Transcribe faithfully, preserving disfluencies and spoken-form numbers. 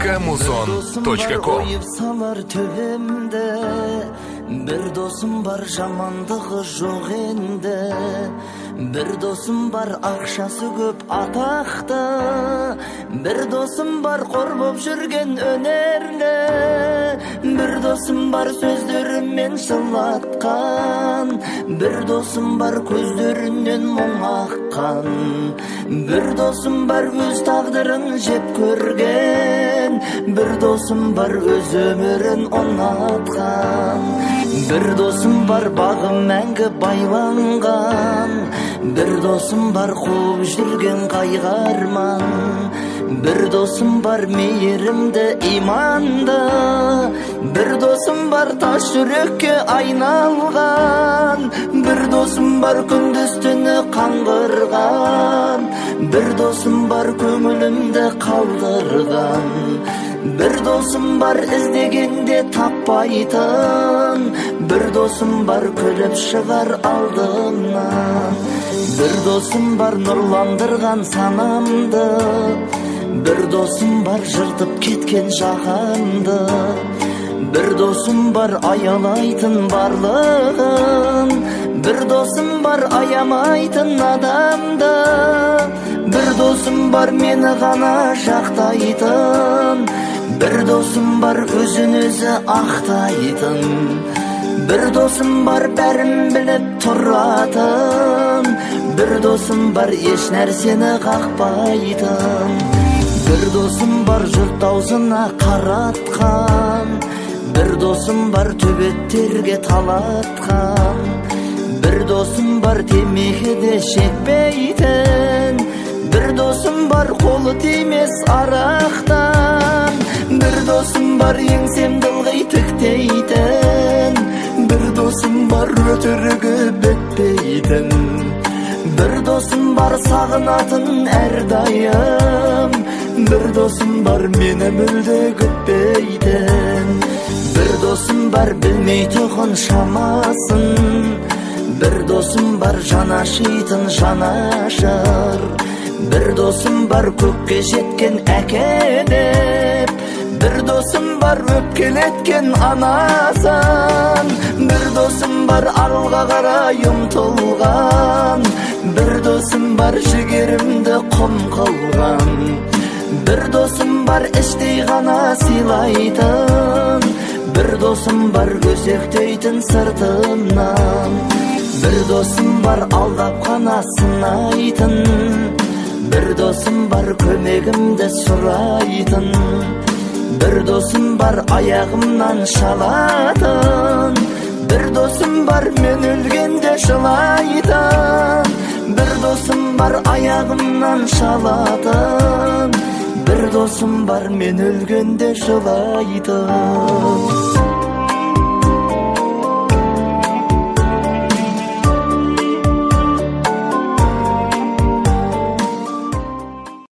музон точка ком. Bir dosum var жамандығы жоқ енді. Bir dosum var ақшасы көп атақты. Bir dosum var қорбап жүрген өнерлі. Bir dosum var сөздерімен жылатқан. Bir dosum var көздерінен мұң аққан. Bir dosum var өз тағдырын жеп көрген. Bir dosum var өз өмірін ұнатқан. Bir dosum var bağı мәңгі байланған. Bir dosum var қуып жүрген қайғарман. Bir dosum var мейірімді иманды. Bir dosum var тас жүрекке айналған. Bir dosum var күндіз түні қаңғырған. Bir dosum var көңілімді қалдырған. Bir dosum var іздегенде таппайтын. Bir dosum var күліп шығар алдымнан. Bir dosum var нұрландырған санамды. Bir dosum var жыртып кеткен жағамды. Bir dosum var аялайтын барлығын. Bir dosum var аямайтын адамды. Bir dosum var мені ғана жақтайтын. Bir dosum var өзін өзі ақтайтын. Bir dosum var бәрін біліп тұратын. Bir dosum var еш нәрсені қақпайтын. Bir dosum var жұрт аузына қаратқан. Bir dosum var төбеттерге талатқан. Bir dosum var темекіде шекпейтін. Bir dosum var қолы тимес арақтан. Bir dosum var еңсемді ылғи тіктейтін. Bir dosum var өтірігі бітпейтін. Bir dosum var сағынатын әрдайым. Bir dosum var мені мүлде күтпейтін. Bir dosum var білмейтұғын шамасын. Bir dosum var жанашитын жанашыр. Bir dosum var көкке жеткен әке деп. Bir dosum var өпкелеткен анасын. Bir dosum var алға қарай ұмтылған. Bir dosum var жігерімді құм қылған. Bir dosum var іштей ғана сыйлайтын. Bir dosum var көсектейтін сыртымнан. Bir dosum var алдап қана сынайтын. Bir dosum var көмегімді сұрайтын. Bir dosum var аяғымнан шалатын. Bir dosum var мен өлгенде жылайтын. Bir dosum var аяғымнан шалатын. Bir dosum var мен өлгенде жылайтын.